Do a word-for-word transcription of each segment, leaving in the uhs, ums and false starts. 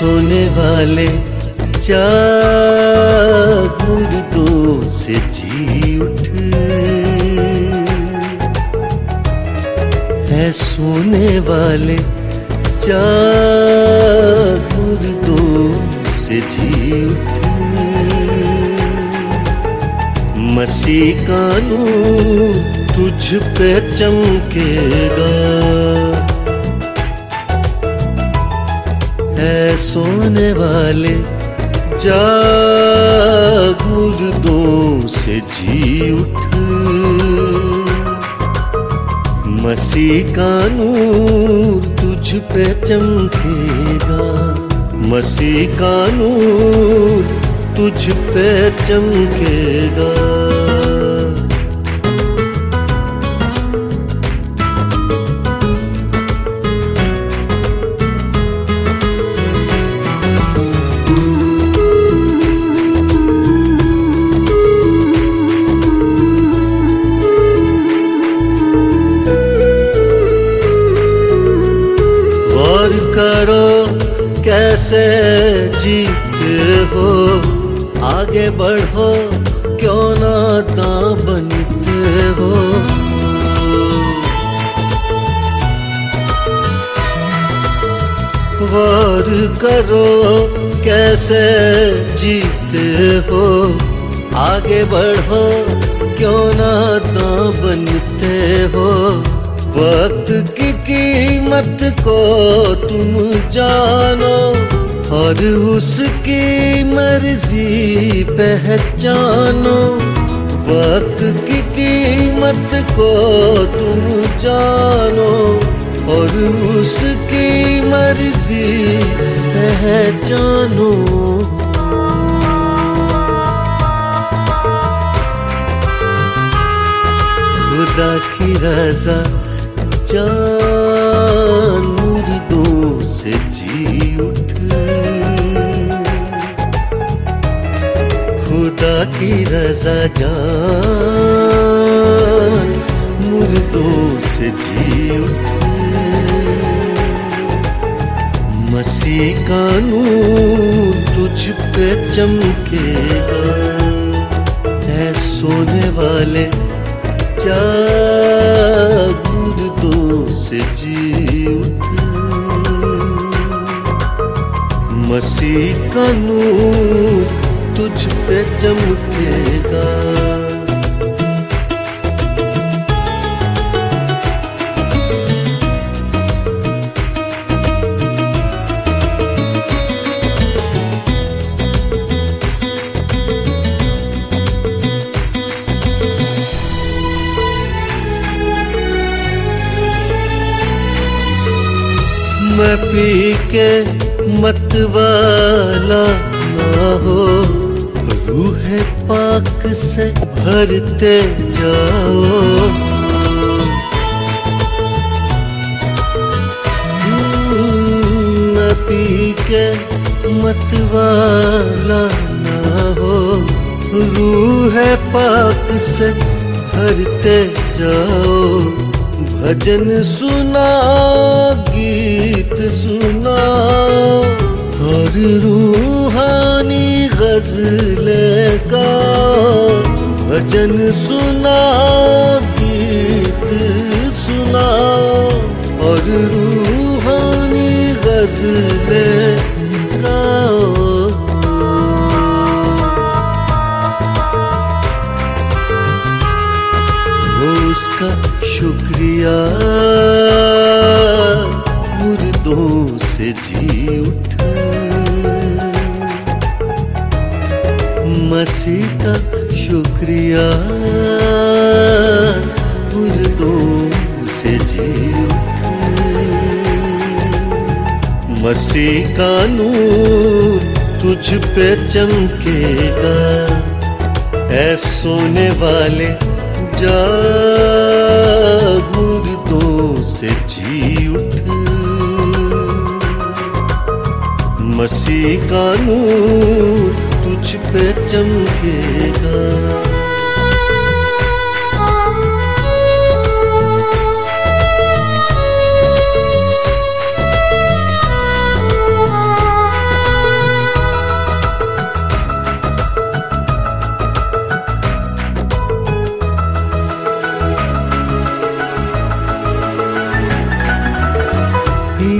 सोने वाले जाग मुर्दों से जी उठ, है सोने वाले जाग मुर्दों से जी उठ। मसीह का नूर तुझ पे चमकेगा, है सोने वाले जाग मुर्दों से जी उठ। मसीह का नूर तुझ पे चमकेगा, मसीह का नूर तुझ पे चमकेगा। गौर करो कैसे जीते हो, आगे बढ़ो क्यों नादां बनते हो। गौर करो कैसे जीते हो, आगे बढ़ो क्यों नादां बनते हो। वक्त की कीमत को तुम जानो और उसकी मर्जी पहचानो। वक्त की कीमत को तुम जानो और उसकी मर्जी पहचानो। खुदा की रज़ा जान मुर्दों से जी उठ, खुदा की रज़ा जान मुर्दों से जी उठ। मसीह का नूर तुझ पे चमकेगा, है सोने वाले जाग मुर्दों से जी उठ। मसीह का नूर तुझ पे चमकेगा। मैं पी के मत वाला ना हो, रूह पाक से भरते जाओ। मैं पी के मत वाला ना हो, रूह पाक से भरते जाओ। भजन सुनाओ, गीत सुनाओ और रूहानी गज़लें गाओ। भजन सुनाओ, गीत सुनाओ और रूहानी गज़लें गाओ। उसका शुक्रिया मुर्दों से जी उठ। मसीह का शुक्रिया मुर्दों से जी उठ। मसीह का नूर तुझ पे चमकेगा, ऐ सोने वाले जाग मुर्दों से जी उठ। मसीह का नूर तुझ पे चमकेगा।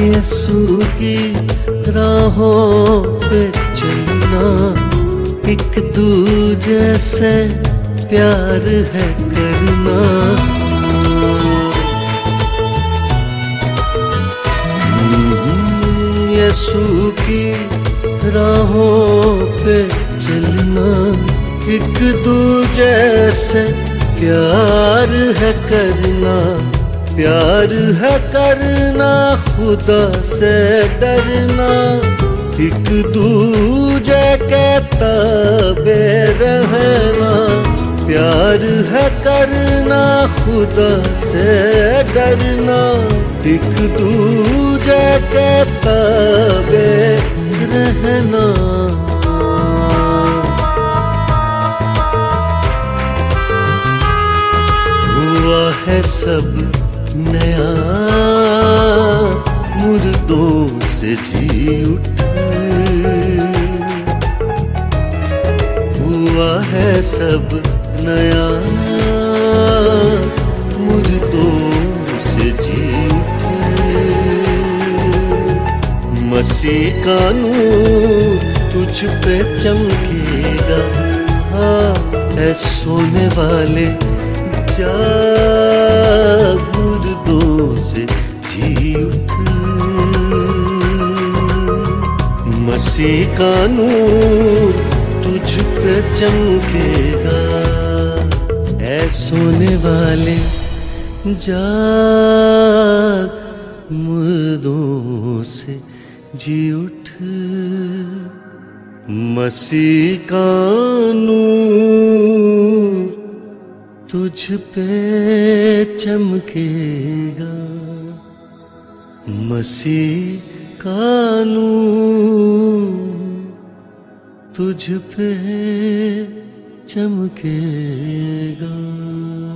यीशु की राहों पे चलना एक दूजे से प्यार है करना। यीशु की राहों पे चलना एक दूजे से प्यार है करना। प्यार है करना खुदा से डरना एक दूजे के ताबे रहना। प्यार है करना खुदा से डरना एक दूजे के ताबे रहना। हुआ है सब नया मुर्दों से जी उठ। हुआ है सब नया मुर्दों से जी उठ। मसीह का नूर तुझ पे चमकेगा। हाँ ऐ सोने वाले जाग मुर्दों से जी उठ। मसीह का नूर तुझ पे चमकेगा। ऐ सोने वाले जाग मुर्दों से जी उठ। मसीह का नूर तुझ पे चमकेगा। मसीह का नूर तुझ पे चमकेगा।